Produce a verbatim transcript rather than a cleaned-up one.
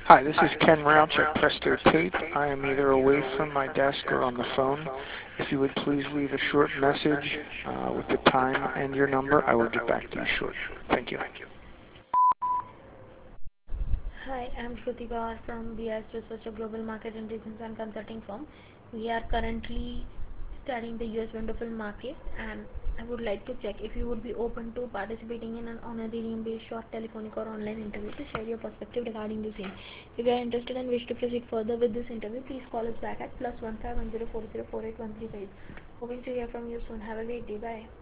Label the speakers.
Speaker 1: Hi, this is Ken Rouch at Presto Tape. I am either away from my desk or on the phone. If you would please leave a short message uh, with the time and your number, I will get back to you shortly. Thank you.
Speaker 2: Hi, I'm Shruti Pawar from B I S Research, a global market intelligence and consulting firm. We are currently studying the U S window film market, and I would like to check if you would be open to participating in an honorarium based short telephonic or online interview to share your perspective regarding the same. If you are interested and wish to proceed further with this interview, please call us back at plus one five one zero four zero four eight one three five. Hoping to hear from you soon. Have a great day. Bye.